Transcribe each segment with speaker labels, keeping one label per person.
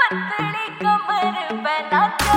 Speaker 1: पतली कमर पे नाचे।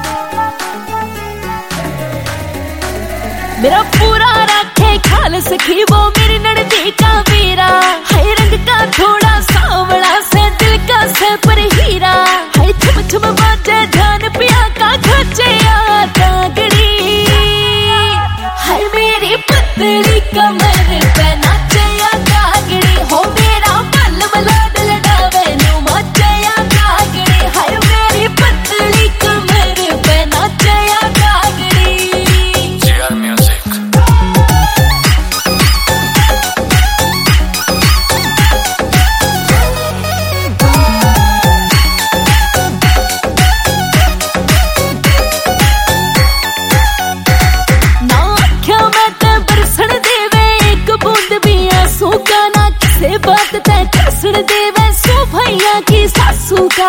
Speaker 1: मेरा पूरा रखे ख्याल सखी वो मेरी नड़दी का वीरा, है रंग का थोड़ा सांवला से दिल का से पर हीरा, है छुम छुम बाजे ध्यान पिया का खचे तागड़ी, है मेरी पतली कमर पे नाचे तागड़ी, हो मेरा बल बलाड लड़ावे नु मचे तागड़ी, है मेरी पतली कमर पे नाचे तागड़ी।
Speaker 2: JR Music।
Speaker 1: ना आख्या मैं ते बरसण देवे एक बूंद भी आंसू का, ना किसे बात ते कसण देवे सो भैया की सासू का।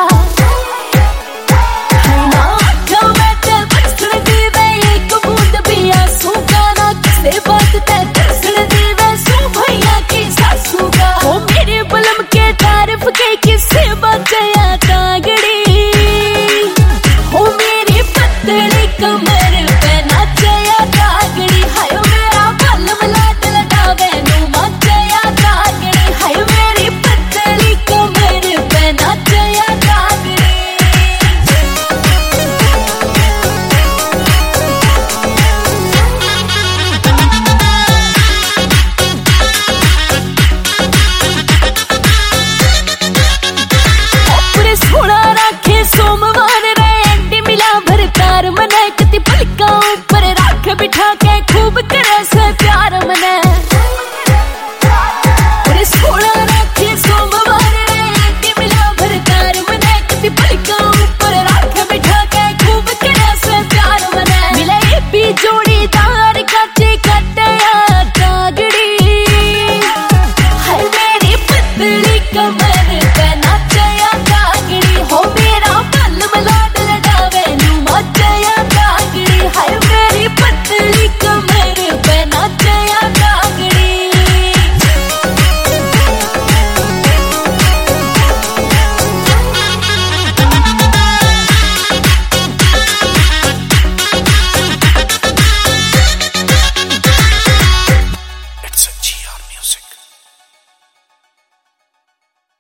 Speaker 1: ना आख्या मैं ते बरसण देवे एक बूंद भी आंसू का, ना किसे बात ते कसण देवे सो भैया की सासू का। ओ मेरे बलम के तारीफ के किसे बात